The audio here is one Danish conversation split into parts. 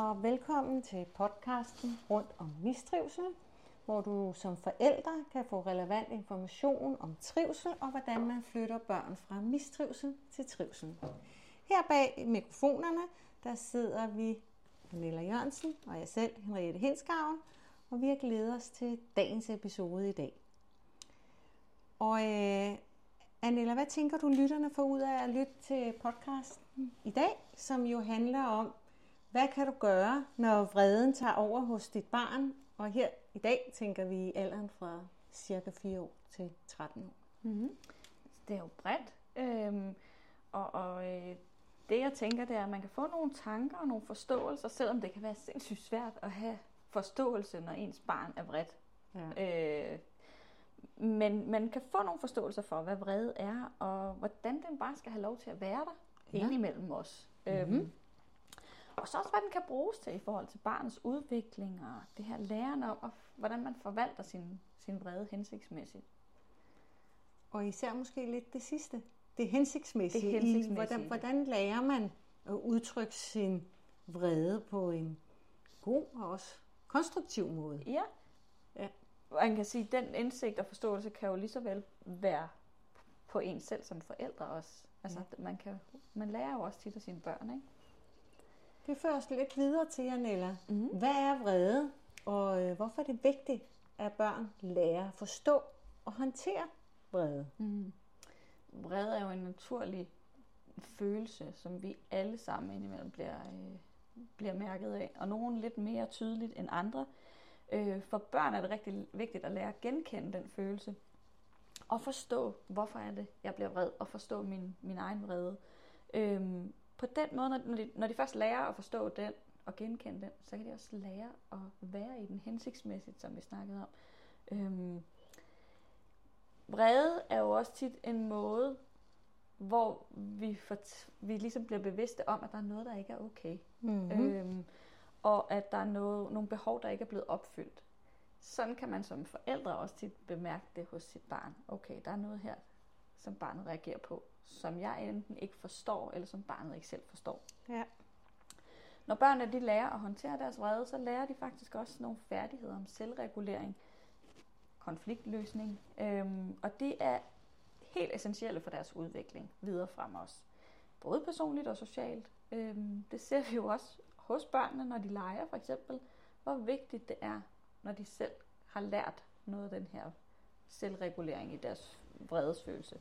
og velkommen til podcasten Rundt om mistrivsel, hvor du som forældre kan få relevant information om trivsel og hvordan man flytter børn fra mistrivsel til trivsel. Her bag mikrofonerne, der sidder vi, Pernilla Jørgensen og jeg selv, Henriette Hindsgaard, og vi har glædet os til dagens episode i dag. Og Annella, hvad tænker du, lytterne får ud af at lytte til podcasten i dag, som jo handler om, hvad kan du gøre, når vreden tager over hos dit barn? Og her i dag tænker vi i alderen fra cirka 4 år til 13 år. Mm-hmm. Det er jo bredt. Det jeg tænker, det er, at man kan få nogle tanker og nogle forståelser, selvom det kan være sindssygt svært at have forståelse, når ens barn er vredt. Ja. Men man kan få nogle forståelser for, hvad vrede er, og hvordan den bare skal have lov til at være der indimellem os. Mm-hmm. Og så også, hvad den kan bruges til i forhold til barnets udvikling, og det her læren om, og hvordan man forvalter sin vrede hensigtsmæssigt. Og især måske lidt det sidste. Det hensigtsmæssige. Hvordan lærer man at udtrykke sin vrede på en god og også konstruktiv måde? Ja. Man kan sige, at den indsigt og forståelse kan jo lige så vel være på en selv som forældre også. Altså, man lærer jo også tit af sine børn, ikke? Det fører os lidt videre til, Annella. Mm-hmm. Hvad er vrede, og hvorfor er det vigtigt, at børn lærer at forstå og håndtere vrede? Mm-hmm. Vrede er jo en naturlig følelse, som vi alle sammen indimellem bliver mærket af, og nogen lidt mere tydeligt end andre. For børn er det rigtig vigtigt at lære at genkende den følelse, og forstå, hvorfor er det, jeg bliver vred, og forstå min egen vrede. På den måde, når de først lærer at forstå den og genkende den, så kan de også lære at være i den hensigtsmæssigt, som vi snakkede om. Vrede er jo også tit en måde, hvor vi ligesom bliver bevidste om, at der er noget, der ikke er okay. Mm-hmm. Og at der er nogle behov, der ikke er blevet opfyldt. Sådan kan man som forældre også tit bemærke det hos sit barn. Okay, der er noget her, som barnet reagerer på, som jeg enten ikke forstår, eller som barnet ikke selv forstår. Ja. Når børnene de lærer at håndtere deres vrede, så lærer de faktisk også nogle færdigheder om selvregulering, konfliktløsning, og det er helt essentielle for deres udvikling videre frem også. Både personligt og socialt. Det ser vi jo også hos børnene, når de leger for eksempel, hvor vigtigt det er, når de selv har lært noget af den her selvregulering i deres vredesfølelse.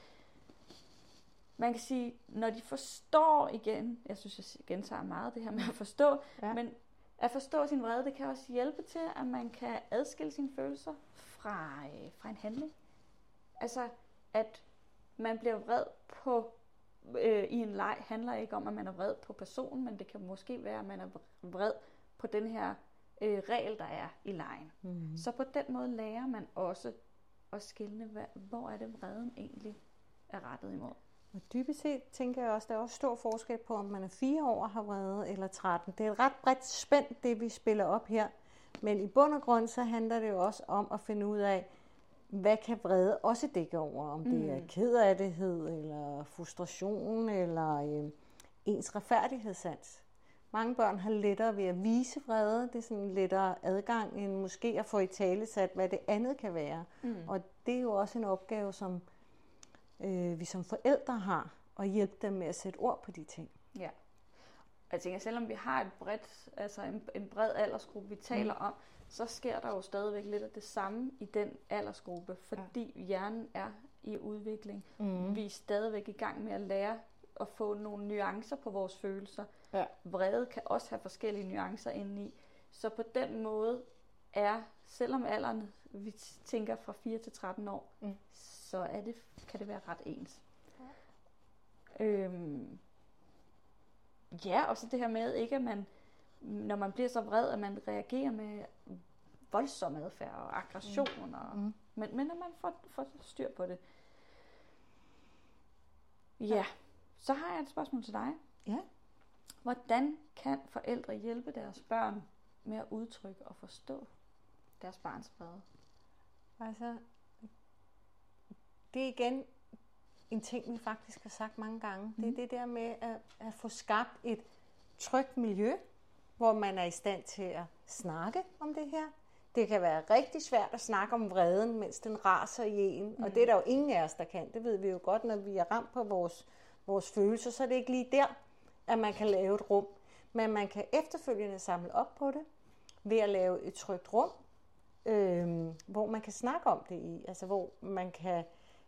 Man kan sige, når de forstår igen, jeg synes, jeg gentager meget det her med at forstå, men at forstå sin vrede, det kan også hjælpe til, at man kan adskille sine følelser fra en handling. Altså, at man bliver vred på i en leg handler ikke om, at man er vred på personen, men det kan måske være, at man er vred på den her regel, der er i legen. Mm-hmm. Så på den måde lærer man også at skelne, hvor er det vreden egentlig er rettet imod. Og dybest set tænker jeg også, der er også stor forskel på, om man er 4 år og har vrede eller 13. Det er et ret bredt spændt, det vi spiller op her. Men i bund og grund, så handler det jo også om at finde ud af, hvad kan vrede også dække over? Om det er kederlighed, eller frustration, eller ens retfærdighedssans. Mange børn har lettere ved at vise vrede. Det er sådan lettere adgang, end måske at få i talesat, hvad det andet kan være. Og det er jo også en opgave, som vi som forældre har, at hjælpe dem med at sætte ord på de ting. Ja. Jeg tænker, selvom vi har et bredt, altså en bred aldersgruppe, vi taler om, så sker der jo stadigvæk lidt af det samme i den aldersgruppe, fordi hjernen er i udvikling. Vi er stadigvæk i gang med at lære at få nogle nuancer på vores følelser. Ja. Vrede kan også have forskellige nuancer indeni. Så på den måde er, selvom alderen, vi tænker fra 4 til 13 år, så kan det være ret ens. Ja. Og så det her med, ikke at man, når man bliver så vred, at man reagerer med voldsom adfærd og aggression, men at man får styr på det. Ja, så har jeg et spørgsmål til dig. Ja. Hvordan kan forældre hjælpe deres børn med at udtrykke og forstå deres barns vrede? Altså, det er igen en ting, vi faktisk har sagt mange gange. Det er det der med at få skabt et trygt miljø, hvor man er i stand til at snakke om det her. Det kan være rigtig svært at snakke om vreden, mens den raser i en, og det er der jo ingen af os, der kan. Det ved vi jo godt, når vi er ramt på vores følelser, så er det ikke lige der, at man kan lave et rum. Men man kan efterfølgende samle op på det, ved at lave et trygt rum, hvor man kan snakke om det i. Altså hvor man kan,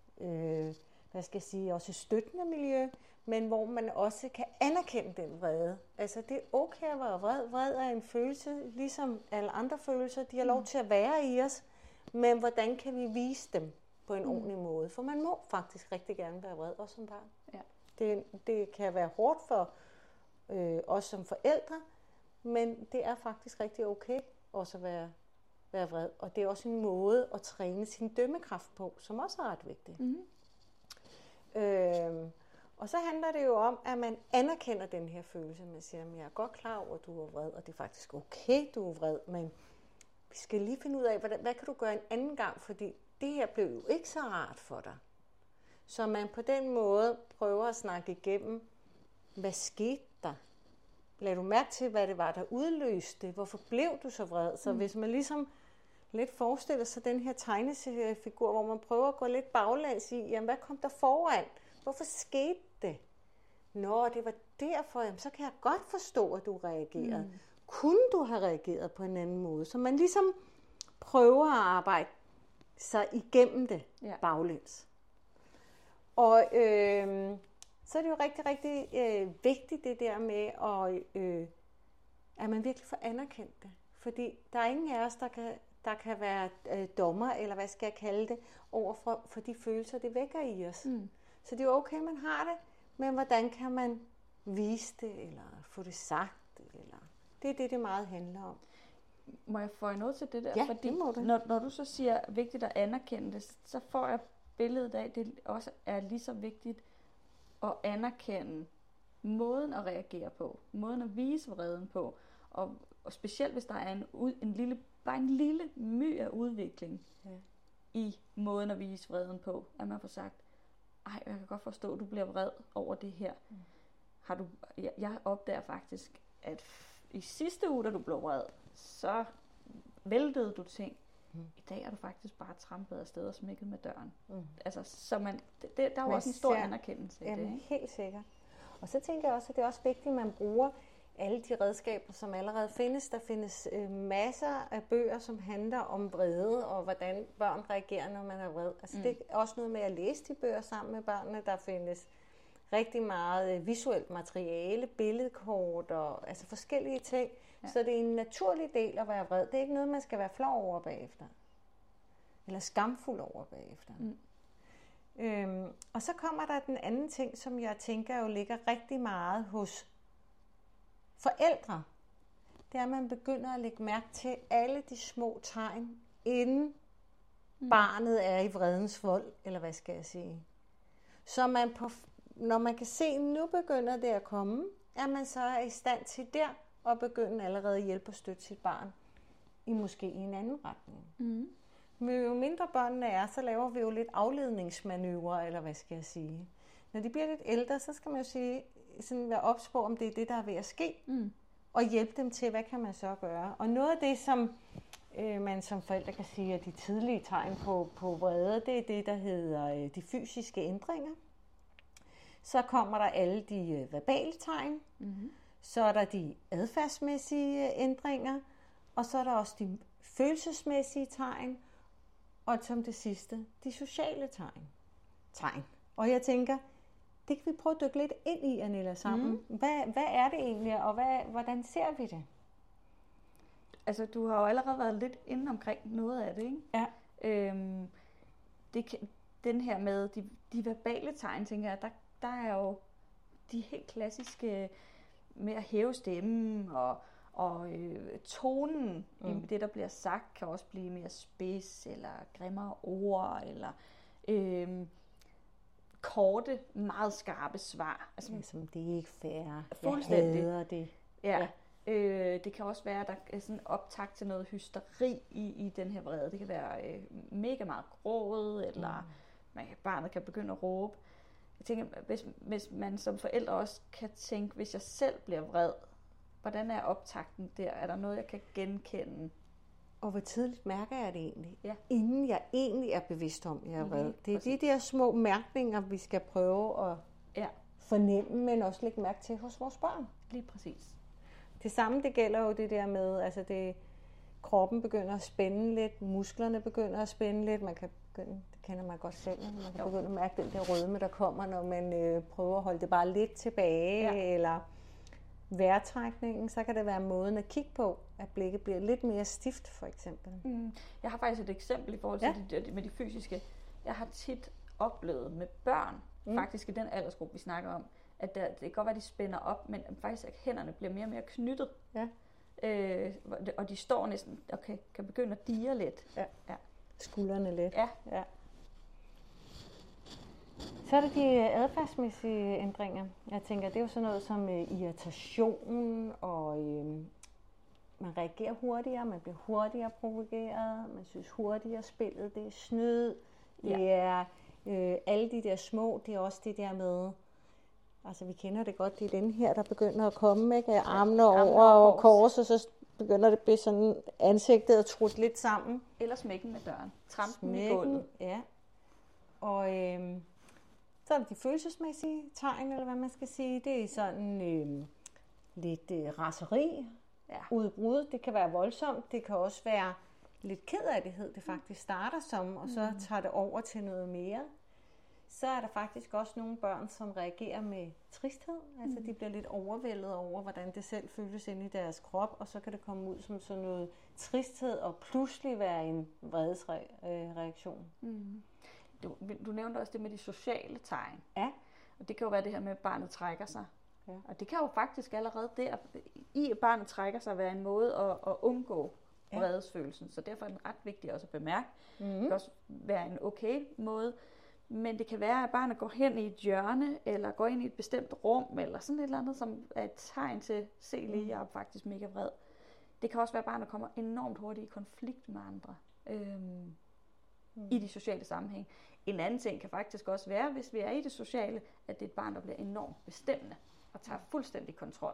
også støttende miljø, men hvor man også kan anerkende den vrede. Altså det er okay at være vred. Vred er en følelse, ligesom alle andre følelser. De har lov til at være i os, men hvordan kan vi vise dem på en ordentlig måde? For man må faktisk rigtig gerne være vred, også som barn. Ja. Det kan være hårdt for os som forældre, men det er faktisk rigtig okay også at være vred. Og det er også en måde at træne sin dømmekraft på, som også er ret vigtigt. Og så handler det jo om, at man anerkender den her følelse. Man siger, at jeg er godt klar over, at du er vred, og det er faktisk okay, du er vred, men vi skal lige finde ud af, hvad kan du gøre en anden gang, fordi det her blev jo ikke så rart for dig. Så man på den måde prøver at snakke igennem, hvad skete der? Lad du mærke til, hvad det var, der udløste? Hvorfor blev du så vred? Så hvis man ligesom lidt forestiller sig den her tegneseriefigur, hvor man prøver at gå lidt baglæns i, jamen hvad kom der foran? Hvorfor skete det? Nå, det var derfor, jamen, så kan jeg godt forstå, at du reagerede. Kunne du have reageret på en anden måde? Så man ligesom prøver at arbejde sig igennem det baglæns. Og så er det jo rigtig, rigtig vigtigt det der med, at man virkelig får anerkendt det. Fordi der er ingen af os, der kan være dommer, eller hvad skal jeg kalde det, over for de følelser, det vækker i os. Så det er okay, man har det, men hvordan kan man vise det, eller få det sagt, eller det er det meget handler om. Må jeg få noget til det der? Ja, fordi det må du. Når du så siger, vigtigt at anerkende det, så får jeg billedet af, at det også er lige så vigtigt at anerkende måden at reagere på, måden at vise vreden på, og specielt hvis der er bare en lille my af udvikling i måden at vise vreden på, at man får sagt, jeg kan godt forstå, at du bliver vred over det her. Jeg opdager faktisk, at i sidste uge, da du blev vred, så væltede du ting. I dag er du faktisk bare trampet afsted og smækket med døren. Altså, så der er jo også en stor anerkendelse i det. Ikke? Helt sikkert. Og så tænker jeg også, at det er også vigtigt, at man bruger alle de redskaber, som allerede findes. Der findes masser af bøger, som handler om vrede, og hvordan børn reagerer, når man er vred. Altså, det er også noget med at læse de bøger sammen med børnene. Der findes rigtig meget visuelt materiale, billedkort og altså forskellige ting. Ja. Så det er en naturlig del at være vred. Det er ikke noget, man skal være flov over bagefter. Eller skamfuld over bagefter. Og så kommer der den anden ting, som jeg tænker jo ligger rigtig meget hos forældre. Det er, at man begynder at lægge mærke til alle de små tegn, inden barnet er i vredens vold, eller hvad skal jeg sige. Så når man kan se, at nu begynder det at komme, er man så i stand til der at begynde allerede at hjælpe og støtte sit barn måske i en anden retning. Men jo mindre børnene er, så laver vi jo lidt afledningsmanøvrer, eller hvad skal jeg sige. Når de bliver lidt ældre, så skal man jo sige, sådan være ops på, om det er det, der er ved at ske, og hjælpe dem til, hvad kan man så gøre. Og noget af det, som man som forældre kan sige, at de tidlige tegn på vrede, det er det, der hedder de fysiske ændringer. Så kommer der alle de verbale tegn, så er der de adfærdsmæssige ændringer, og så er der også de følelsesmæssige tegn, og som det sidste, de sociale tegn. Og jeg tænker, det kan vi prøve at dykke lidt ind i, Anilla, sammen. Hvad er det egentlig, og hvordan ser vi det? Altså, du har jo allerede været lidt inde omkring noget af det, ikke? Ja. Den her med de verbale tegn, tænker jeg, der er jo de helt klassiske med at hæve stemmen, og tonen i det, der bliver sagt, kan også blive mere spids, eller grimmere ord, eller korte, meget skarpe svar. Altså, som det er ikke fair. Fuldstændig. Jeg hader det. Ja. Det kan også være, at der er sådan optakt til noget hysteri i den her vrede. Det kan være mega meget gråd, eller barnet kan begynde at råbe. Jeg tænker, hvis man som forældre også kan tænke, hvis jeg selv bliver vred, Hvordan er optakten der? Er der noget, jeg kan genkende? Og hvor tidligt mærker jeg det egentlig? Ja. Inden jeg egentlig er bevidst om, jeg er vred. Det er præcis. de der små mærkninger, vi skal prøve at fornemme, men også lægge mærke til hos vores børn. Lige præcis. Det samme, det gælder jo det der med, altså kroppen begynder at spænde lidt, musklerne begynder at spænde lidt, man kan begynde, det kender man godt selv, man kan begynde at mærke den der rødme, der kommer, når man prøver at holde det bare lidt tilbage, eller vejrtrækningen, så kan det være måden at kigge på, at blikket bliver lidt mere stift, for eksempel. Jeg har faktisk et eksempel i forhold til det med de fysiske. Jeg har tit oplevet med børn, faktisk i den aldersgruppe, vi snakker om, at det kan godt være, at de spænder op, men faktisk at hænderne bliver mere og mere knyttet. Ja. Og de står næsten og kan begynde at dirre lidt. Ja. Skuldrene lidt. Ja. Så er der de adfærdsmæssige ændringer. Jeg tænker, det er jo sådan noget som irritation, og man reagerer hurtigere, man bliver hurtigere provokeret, man synes hurtigere spillet, det er snyd, det er alle de der små, det er også det der med, altså vi kender det godt, det er den her, der begynder at komme, ikke? Armene over og kors, og så begynder det at blive sådan ansigtet og trutte lidt sammen. Eller smækken med døren. Trampen i gulvet. Ja. Og så er der de følelsesmæssige tegn, eller hvad man skal sige. Det er sådan lidt raseri, udbrud. Det kan være voldsomt. Det kan også være lidt kederlighed, det faktisk starter som, og så tager det over til noget mere. Så er der faktisk også nogle børn, som reagerer med tristhed. Altså de bliver lidt overvældet over, hvordan det selv føles inde i deres krop, og så kan det komme ud som sådan noget tristhed, og pludselig være en vredesreaktion. Du nævnte også det med de sociale tegn. Ja. Og det kan jo være det her med, at barnet trækker sig. Ja. Og det kan jo faktisk allerede der, i at barnet trækker sig, være en måde at undgå vredesfølelsen. Så derfor er den ret vigtig også at bemærke. Det kan også være en okay måde. Men det kan være, at barnet går hen i et hjørne, eller går ind i et bestemt rum, eller sådan et eller andet, som er et tegn til, se lige, jeg er faktisk mega vred. Det kan også være, at barnet kommer enormt hurtigt i konflikt med andre. I de sociale sammenhæng. En anden ting kan faktisk også være, hvis vi er i det sociale, at det er et barn, der bliver enormt bestemmende og tager fuldstændig kontrol.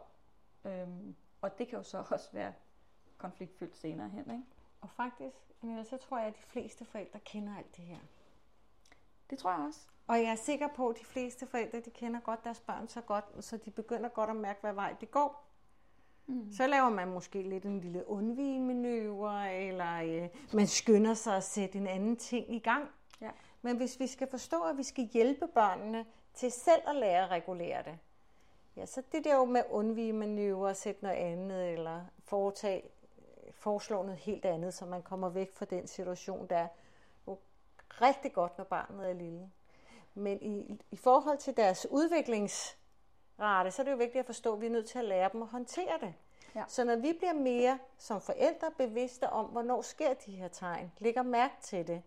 Og det kan jo så også være konfliktfyldt senere hen, ikke? Og faktisk, så tror jeg, at de fleste forældre kender alt det her. Det tror jeg også. Og jeg er sikker på, at de fleste forældre, de kender godt deres børn så godt, så de begynder godt at mærke, hvad vej det går. Så laver man måske lidt en lille undvigemanøvre, eller man skynder sig at sætte en anden ting i gang. Ja. Men hvis vi skal forstå, at vi skal hjælpe børnene til selv at lære at regulere det, ja, så det der jo med undvigemanøvre, sætte noget andet, eller foreslå noget helt andet, så man kommer væk fra den situation, der er jo rigtig godt, når barnet er lille. Men i forhold til deres udviklingsrate, så er det jo vigtigt at forstå, at vi er nødt til at lære dem at håndtere det. Ja. Så når vi bliver mere som forældre bevidste om, hvornår sker de her tegn, lægger mærke til det,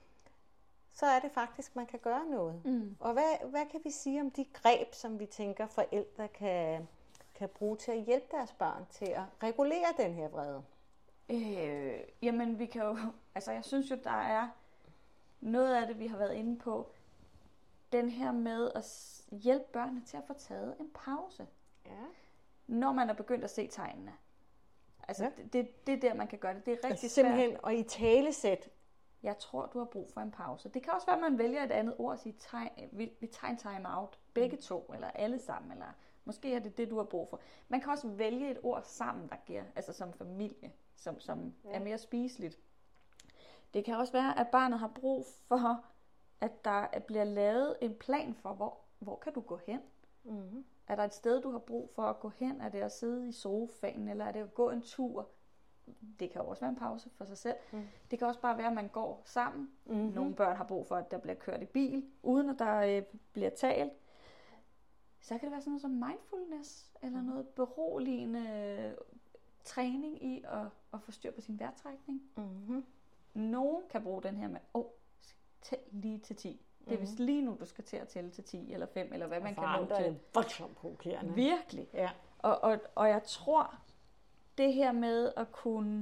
så er det faktisk, man kan gøre noget. Og hvad kan vi sige om de greb, som vi tænker, forældre kan bruge til at hjælpe deres børn til at regulere den her vrede? Jamen, vi kan jo... Altså, jeg synes jo, der er noget af det, vi har været inde på. Den her med at hjælpe børnene til at få taget en pause. Ja. Når man er begyndt at se tegnene. Altså, det er der, man kan gøre det. Det er rigtig svært. Simpelthen at italesætte. Jeg tror, du har brug for en pause. Det kan også være, at man vælger et andet ord og siger, vi tager en time out. Begge to, eller alle sammen, eller måske er det det, du har brug for. Man kan også vælge et ord sammen, der giver, altså som familie, som er mere spiseligt. Det kan også være, at barnet har brug for, at der bliver lavet en plan for, hvor kan du gå hen? Mm-hmm. Er der et sted, du har brug for at gå hen? Er det at sidde i sofaen, eller er det at gå en tur? Det kan også være en pause for sig selv. Det kan også bare være, at man går sammen. Nogle børn har brug for, at der bliver kørt i bil, uden at der bliver talt. Så kan det være sådan noget som mindfulness, eller noget beroligende træning i at få styr på sin vejrtrækning. Nogen kan bruge den her med, tæl lige til 10. Det er vist lige nu, du skal til at tælle til 10 eller 5, eller hvad man kan nå til. Det er voldsomt provokerende. Virkelig. Ja. Og jeg tror, det her med at kunne...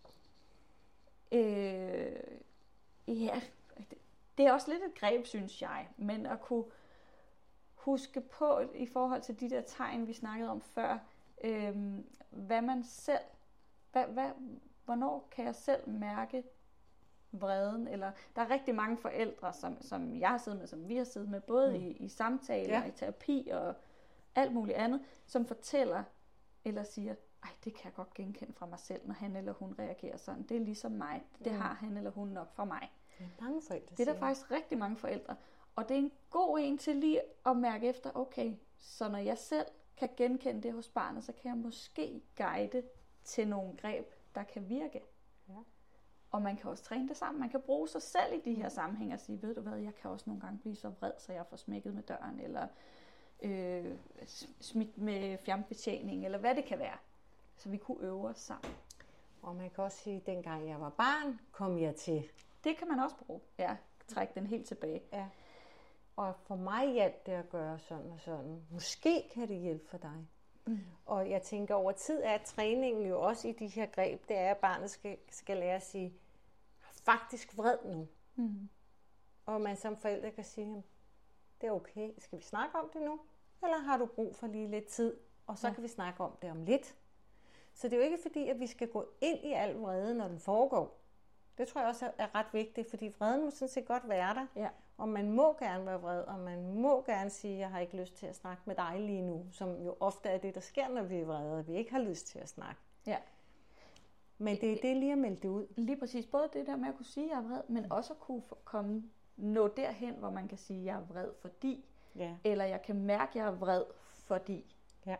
det er også lidt et greb, synes jeg. Men at kunne huske på, i forhold til de der tegn, vi snakkede om før, hvad man selv, hvornår kan jeg selv mærke vreden, eller der er rigtig mange forældre, som jeg har siddet med, som vi har siddet med, både i samtaler, i terapi og alt muligt andet, som fortæller eller siger, ej, det kan jeg godt genkende fra mig selv, når han eller hun reagerer sådan. Det er ligesom mig. Det har han eller hun nok fra mig. Det er mange forældre. Det er der faktisk rigtig mange forældre. Og det er en god en til lige at mærke efter, okay, så når jeg selv kan genkende det hos barnet, så kan jeg måske guide til nogle greb, der kan virke. Ja. Og man kan også træne det sammen. Man kan bruge sig selv i de her sammenhænge og sige, ved du hvad, jeg kan også nogle gange blive så vred, så jeg får smækket med døren, eller smidt med fjernbetjening, eller hvad det kan være. Så vi kunne øve os sammen. Og man kan også sige, at dengang jeg var barn, kom jeg til. Det kan man også bruge. Ja, trække den helt tilbage. Ja. Og for mig hjalp det at gøre sådan og sådan. Måske kan det hjælpe for dig. Og jeg tænker, over tid er træningen jo også i de her greb, det er, at barnet skal lære at sige, faktisk vred nu. Og man som forældre kan sige, det er okay, skal vi snakke om det nu? Eller har du brug for lige lidt tid, og så kan vi snakke om det om lidt. Så det er jo ikke fordi, at vi skal gå ind i al vrede, når den foregår. Det tror jeg også er ret vigtigt, fordi vreden må sådan set godt være der. Ja. Og man må gerne være vred, og man må gerne sige, jeg har ikke lyst til at snakke med dig lige nu, som jo ofte er det, der sker, når vi er vrede, og vi ikke har lyst til at snakke. Ja. Men det er det lige at melde det ud. Lige præcis. Både det der med at kunne sige, at jeg er vred, men også at kunne nå derhen, hvor man kan sige, at jeg er vred fordi, eller jeg kan mærke, at jeg er vred fordi. Ja.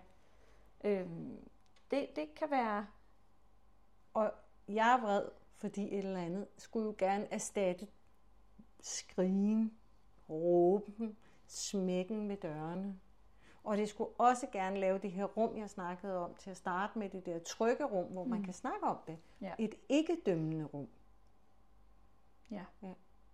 Det kan være... Og jeg er vred, fordi et eller andet skulle jo gerne erstatte skrigen, råben, smækken med dørene. Og det skulle også gerne lave det her rum, jeg snakkede om til at starte med, det der trygge rum, hvor man kan snakke om det. Ja. Et ikke-dømmende rum. Ja. Ja.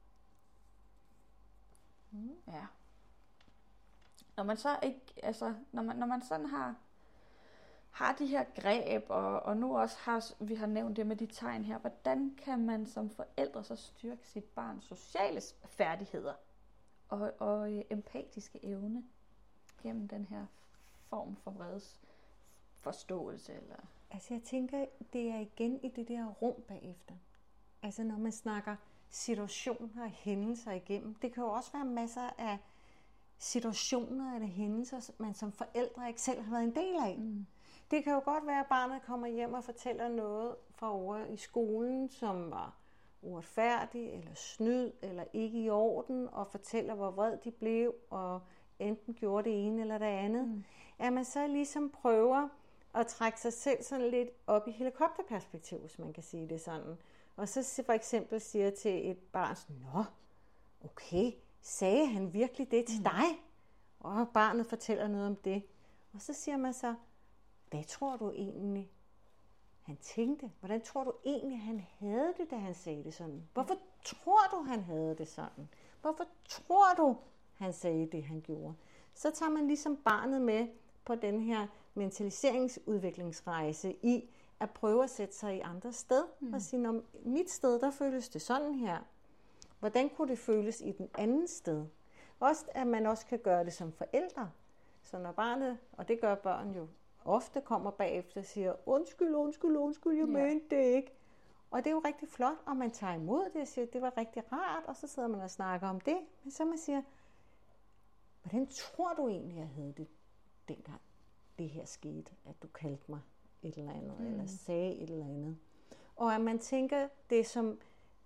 Ja. Når man så ikke, altså, når man sådan har de her greb, og nu også vi har nævnt det med de tegn her, hvordan kan man som forældre så styrke sit barns sociale færdigheder og empatiske evne gennem den her form for vreds forståelse? Eller? Altså jeg tænker, det er igen i det der rum bagefter. Altså når man snakker situationer og hændelser igennem, det kan jo også være masser af situationer eller hændelser, man som forældre ikke selv har været en del af. Det kan jo godt være, at barnet kommer hjem og fortæller noget fra over i skolen, som var uretfærdig, eller snyd, eller ikke i orden, og fortæller, hvor vred de blev, og enten gjorde det ene eller det andet. At man så ligesom prøver at trække sig selv sådan lidt op i helikopterperspektiv, hvis man kan sige det sådan. Og så for eksempel siger til et barn, nå, okay, sagde han virkelig det til dig? Og barnet fortæller noget om det. Og så siger man så, hvad tror du egentlig, han tænkte? Hvordan tror du egentlig, han havde det, da han sagde det sådan? Hvorfor tror du, han havde det sådan? Hvorfor tror du, han sagde det, han gjorde? Så tager man ligesom barnet med på den her mentaliseringsudviklingsrejse i at prøve at sætte sig i andre sted og sige, når mit sted, der føles det sådan her. Hvordan kunne det føles i den anden sted? Også at man også kan gøre det som forældre. Så når barnet, og det gør børn jo ofte, kommer bagefter og siger, undskyld, jeg mente det ikke. Og det er jo rigtig flot, og man tager imod det og siger, det var rigtig rart, og så sidder man og snakker om det. Men så man siger, hvordan tror du egentlig, jeg havde det, dengang det her skete, at du kaldte mig et eller andet, eller sagde et eller andet. Og at man tænker det som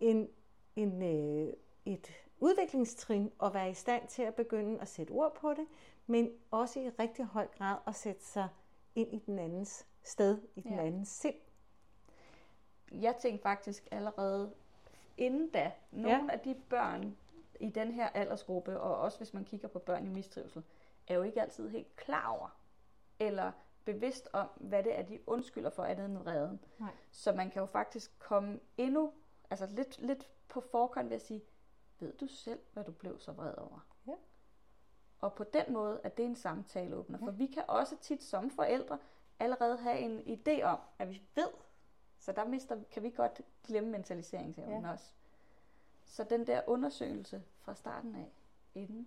et udviklingstrin at være i stand til at begynde at sætte ord på det, men også i rigtig høj grad at sætte sig ind i den andens sted, i den andens sind. Jeg tænkte faktisk allerede inden da, nogle af de børn i den her aldersgruppe, og også hvis man kigger på børn i mistrivsel, er jo ikke altid helt klar over, eller bevidst om, hvad det er, de undskylder for andet end vreden. Nej. Så man kan jo faktisk komme endnu, altså lidt på forkant ved at sige, ved du selv, hvad du blev så vred over? Ja. Og på den måde er det en samtaleåbner, for vi kan også tit som forældre allerede have en idé om, at vi ved, så der kan vi godt glemme mentaliseringsevnen også. Så den der undersøgelse fra starten af, inden.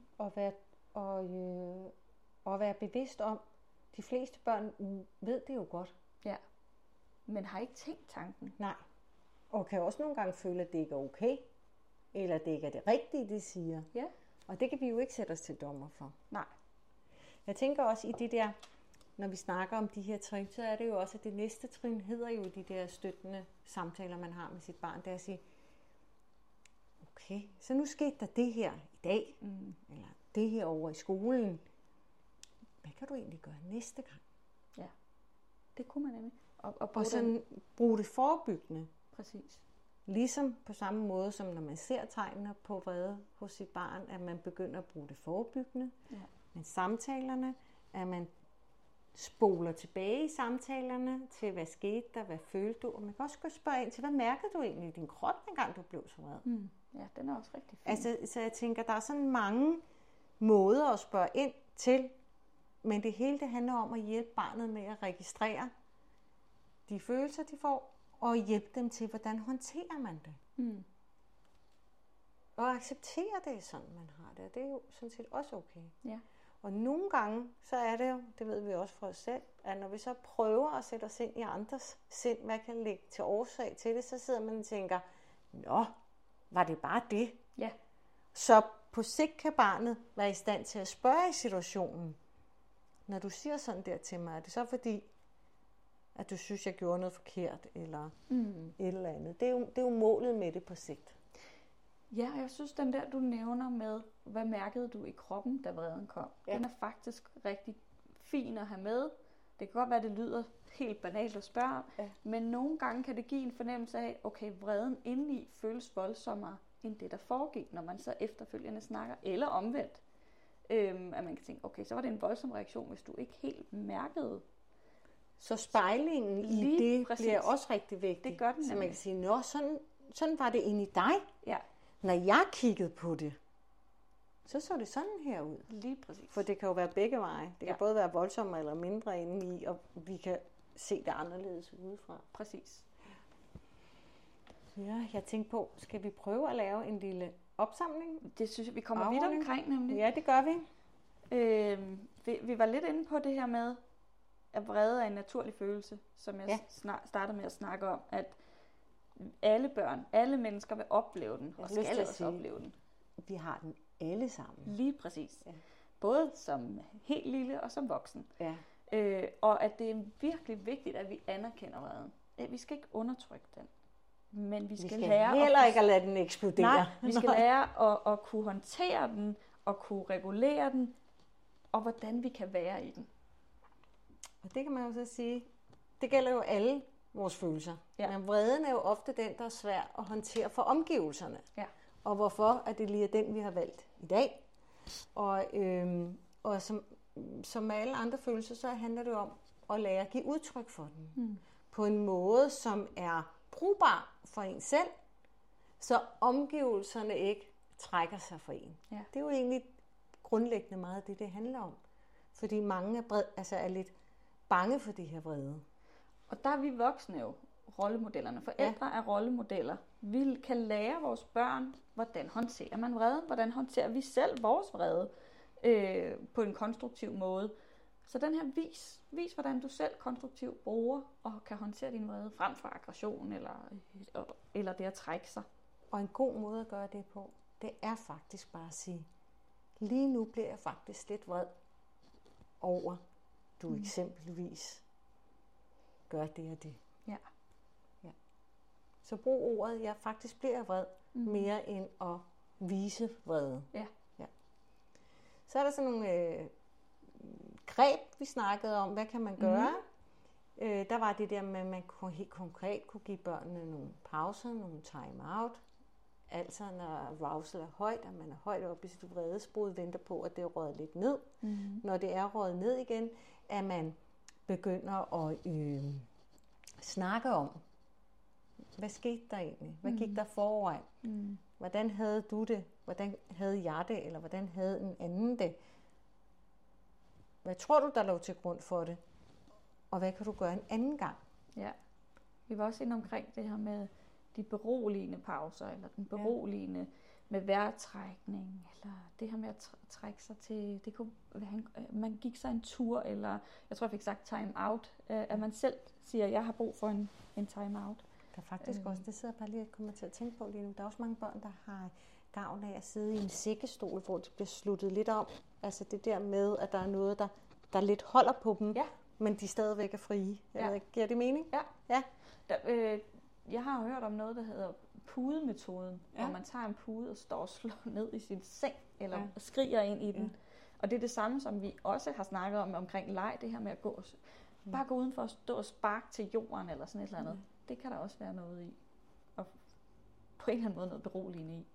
Og være bevidst om, de fleste børn ved det jo godt. Ja. Men har ikke tænkt tanken. Nej. Og kan også nogle gange føle, at det ikke er okay. Eller at det ikke er det rigtige, de siger. Ja. Og det kan vi jo ikke sætte os til dommer for. Nej. Jeg tænker også i det der, når vi snakker om de her trin, så er det jo også, at det næste trin hedder jo de der støttende samtaler, man har med sit barn. Det er at sige, okay, så nu skete der det her i dag, eller det her over i skolen. Hvad kan du egentlig gøre næste gang? Ja, det kunne man nemlig. Og sådan bruge det forebyggende. Præcis. Ligesom på samme måde, som når man ser tegnene på vrede hos sit barn, at man begynder at bruge det forebyggende. Ja. Men samtalerne, at man spoler tilbage i samtalerne til, hvad skete der, hvad følte du? Og man kan også spørge ind til, hvad mærkede du egentlig i din krop, dengang du blev så vred? Ja, den er også rigtig fin. Altså, så jeg tænker, der er sådan mange måder at spørge ind til, men det hele det handler om at hjælpe barnet med at registrere de følelser, de får, og hjælpe dem til, hvordan håndterer man det. Og acceptere det, sådan man har det. Det er jo sådan set også okay. Ja. Og nogle gange, så er det jo, det ved vi også fra os selv, at når vi så prøver at sætte os ind i andres sind, hvad kan ligge til årsag til det, så sidder man og tænker, nå, var det bare det? Ja. Så på sigt kan barnet være i stand til at spørge i situationen, når du siger sådan der til mig, er det så fordi, at du synes, jeg gjorde noget forkert, eller et eller andet. Det er jo målet med det på sigt. Ja, jeg synes, den der, du nævner med, hvad mærkede du i kroppen, da vreden kom, den er faktisk rigtig fin at have med. Det kan godt være, det lyder helt banalt at spørge, men nogle gange kan det give en fornemmelse af, okay, vreden indeni føles voldsommere, end det, der foregik, når man så efterfølgende snakker, eller omvendt. At man kan tænke, okay, så var det en voldsom reaktion, hvis du ikke helt mærkede. Så spejlingen i det bliver også rigtig vigtigt. Det gør den. Så man kan sige, nå, sådan var det inde i dig. Ja. Når jeg kiggede på det, så det sådan her ud. Lige præcis. For det kan jo være begge veje. Det kan både være voldsommere eller mindre inde i, og vi kan se det anderledes udefra. Præcis. Ja, jeg tænkte på, skal vi prøve at lave en lille opsamling? Det synes jeg, vi kommer vidt omkring nemlig. Ja, det gør vi. Vi var lidt inde på det her med, at vrede er en naturlig følelse, som jeg startede med at snakke om, at alle børn, alle mennesker vil opleve den, og skal også opleve den. Vi har den alle sammen. Lige præcis. Ja. Både som helt lille og som voksen. Ja. Og at det er virkelig vigtigt, at vi anerkender vreden. Vi skal ikke undertrykke den. Men vi skal lære heller ikke at lade den eksplodere. Nej, vi skal lære at kunne håndtere den, og kunne regulere den, og hvordan vi kan være i den. Og det kan man jo så sige, det gælder jo alle vores følelser. Ja. Men vreden er jo ofte den, der er svær at håndtere for omgivelserne. Ja. Og hvorfor er det lige den, vi har valgt i dag. Og som med alle andre følelser, så handler det om at lære at give udtryk for den. På en måde, som er brugbar for en selv, så omgivelserne ikke trækker sig for en. Ja. Det er jo egentlig grundlæggende meget det handler om. Fordi mange er lidt bange for det her vrede. Og der er vi voksne jo rollemodellerne. Forældre er rollemodeller. Vi kan lære vores børn, hvordan håndterer man vrede, hvordan håndterer vi selv vores vrede på en konstruktiv måde. Så den her vis hvordan du selv konstruktivt bruger og kan håndtere din vrede frem for aggression eller det at trække sig. Og en god måde at gøre det på, det er faktisk bare at sige, lige nu bliver jeg faktisk lidt vred over, du eksempelvis gør det og det. Ja. Så brug ordet, jeg faktisk bliver vred, mere end at vise vrede. Ja. Så er der sådan nogle greb, vi snakkede om, hvad kan man gøre? Der var det der med, at man helt konkret kunne give børnene nogle pauser, nogle time-out. Altså når arousal er højt, at man er højt oppe i sit vredesbrud, venter på, at det er røget lidt ned. Når det er røget ned igen, at man begynder at snakke om, hvad skete der egentlig? Hvad gik der foran? Hvordan havde du det? Hvordan havde jeg det? Eller hvordan havde en anden det? Hvad tror du, der lå til grund for det? Og hvad kan du gøre en anden gang? Ja, vi var også inde omkring det her med de beroligende pauser, eller den beroligende med vejrtrækning, eller det her med at trække sig til, det kunne være, man gik sig en tur, eller jeg tror, jeg fik sagt time out, at man selv siger, at jeg har brug for en time out. Der er faktisk også, det sidder bare lige og kommer til at tænke på lige nu, der er også mange børn, der har gavn af at sidde i en sækkestol, hvor det bliver sluttet lidt om. Altså det der med, at der er noget, der lidt holder på dem, men de stadigvæk er frie. Giver det mening? Ja. Jeg har hørt om noget, der hedder pudemetoden, hvor man tager en pude og står og slår ned i sin seng, eller skriger ind i den. Og det er det samme, som vi også har snakket om omkring leg, det her med at bare gå udenfor og stå og sparke til jorden, eller sådan et eller andet. Det kan der også være noget i. Og på en eller anden måde noget beroligende i.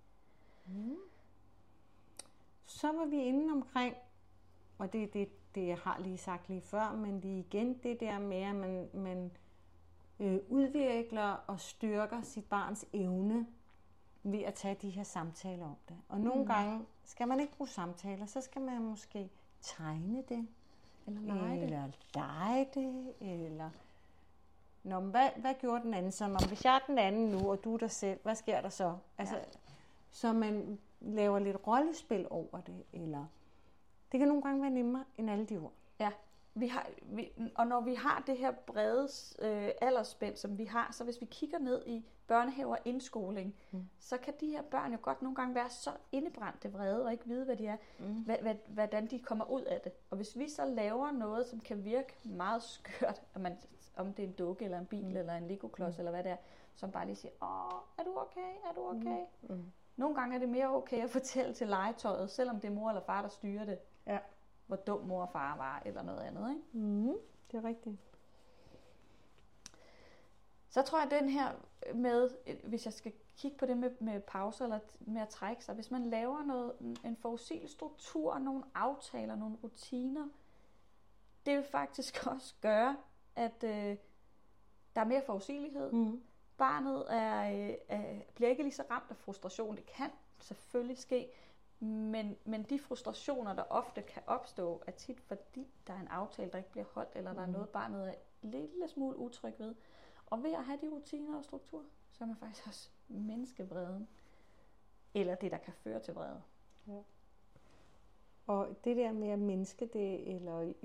Så var vi inde omkring, og det jeg har lige sagt lige før, men lige igen det der med, at man udvikler og styrker sit barns evne ved at tage de her samtaler om det. Og nogle gange skal man ikke bruge samtaler, så skal man måske tegne det, eller lege det, eller hvad gjorde den anden så? Hvis jeg er den anden nu, og du er dig selv, hvad sker der så? Altså, så man laver lidt rollespil over det, eller det kan nogle gange være nemmere end alle de ord. Ja, og når vi har det her brede aldersspænd, som vi har, så hvis vi kigger ned i børnehaver og indskoling, så kan de her børn jo godt nogle gange være så indebrændte vrede, og ikke vide, hvad de er, hvordan de kommer ud af det. Og hvis vi så laver noget, som kan virke meget skørt, om det er en dukke, eller en bil, eller en legoklods, eller hvad det er, som bare lige siger, er du okay, er du okay? Nogle gange er det mere okay at fortælle til legetøjet, selvom det er mor eller far, der styrer det. Ja. Hvor dum mor og far var, eller noget andet, ikke? Det er rigtigt. Så tror jeg, at den her med, hvis jeg skal kigge på det med pauser, eller med at trække sig, hvis man laver en forudsigelig struktur, nogle aftaler, nogle rutiner, det vil faktisk også gøre, at der er mere forudsigelighed. Barnet bliver ikke lige så ramt af frustration. Det kan selvfølgelig ske, men de frustrationer, der ofte kan opstå, er tit fordi, der er en aftale, der ikke bliver holdt, eller der er noget, barnet er en lille smule utryg ved. Og ved at have de rutiner og struktur, så er man faktisk også mindske vreden. Eller det, der kan føre til vrede. Ja. Og det der med at mindske det, eller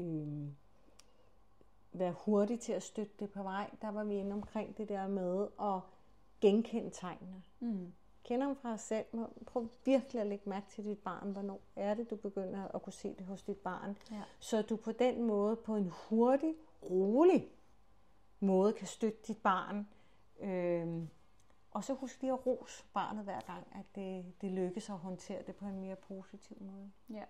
være hurtig til at støtte det på vej, der var vi inde omkring det der med at genkende tegnene. Kender dem fra os selv. Prøv virkelig at lægge mærke til dit barn. Hvornår er det, du begynder at kunne se det hos dit barn? Ja. Så du på den måde, på en hurtig, rolig måde, kan støtte dit barn. Og så husk lige at rose barnet hver gang, at det lykkes at håndtere det på en mere positiv måde. Ja.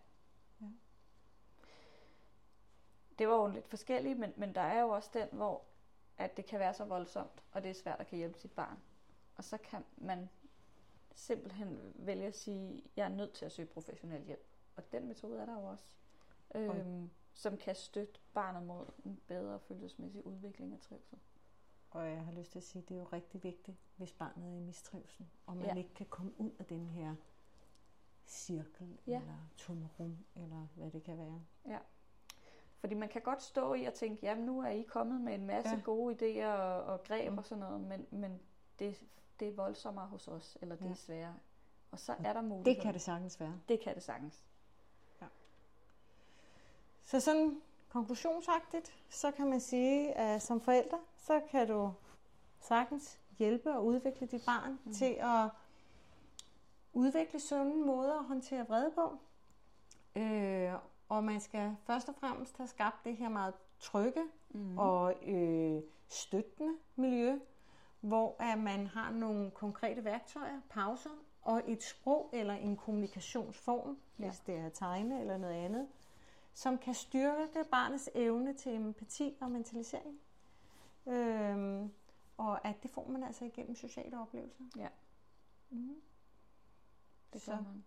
Det var jo lidt forskelligt, men der er jo også den, hvor at det kan være så voldsomt, og det er svært at kan hjælpe sit barn. Og så kan man simpelthen vælge at sige, jeg er nødt til at søge professionel hjælp. Og den metode er der jo også, som kan støtte barnet mod en bedre følelsesmæssig udvikling og trivsel. Og jeg har lyst til at sige, at det er jo rigtig vigtigt, hvis barnet er i mistrivsel, og man ikke kan komme ud af den her cirkel, eller tomrum, eller hvad det kan være. Ja. Fordi man kan godt stå i og tænke, jamen nu er I kommet med en masse gode idéer og greb og sådan noget, men det er voldsommere hos os, eller det er sværere. Og så er der mulighed. Det kan det sagtens være. Det kan det sagtens. Ja. Så sådan konklusionsagtigt, så kan man sige, at som forælder, så kan du sagtens hjælpe og udvikle dit barn til at udvikle sunde måder at håndtere vrede på. Og man skal først og fremmest have skabt det her meget trygge og støttende miljø, hvor man har nogle konkrete værktøjer, pauser og et sprog eller en kommunikationsform, hvis det er tegne eller noget andet, som kan styrke barnets evne til empati og mentalisering. Og at det får man altså igennem sociale oplevelser. Ja. Det gør man.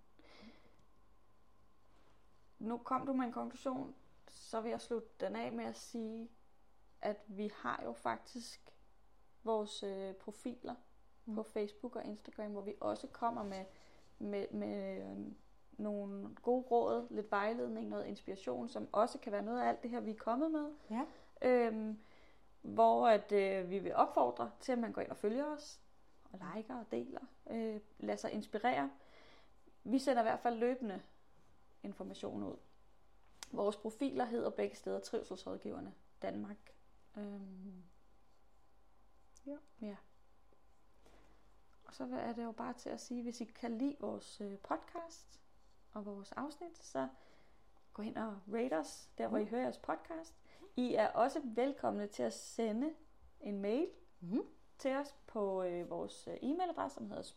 Nu kom du med en konklusion, så vil jeg slutte den af med at sige, at vi har jo faktisk vores profiler på Facebook og Instagram, hvor vi også kommer med nogle gode råd, lidt vejledning, noget inspiration, som også kan være noget af alt det her, vi er kommet med. Ja. Hvor at vi vil opfordre til, at man går ind og følger os, og liker og deler, lader sig inspirere. vi sender i hvert fald løbende information ud. Vores profiler hedder begge steder Trivselsrådgiverne Danmark. Ja. Og så er det jo bare til at sige, hvis I kan lide vores podcast og vores afsnit, så gå hen og rate os, der hvor I hører jeres podcast. I er også velkomne til at sende en mail til os på vores e-mailadresse, som hedder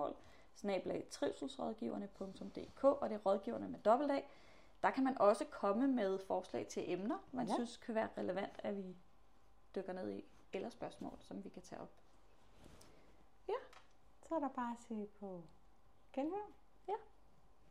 spørgsmål@trivselsrådgiverne.dk, og det er rådgiverne med dobbelt A. Der kan man også komme med forslag til emner, man synes kan være relevant, at vi dykker ned i, eller spørgsmål, som vi kan tage op. Så er der bare at sige på genhør.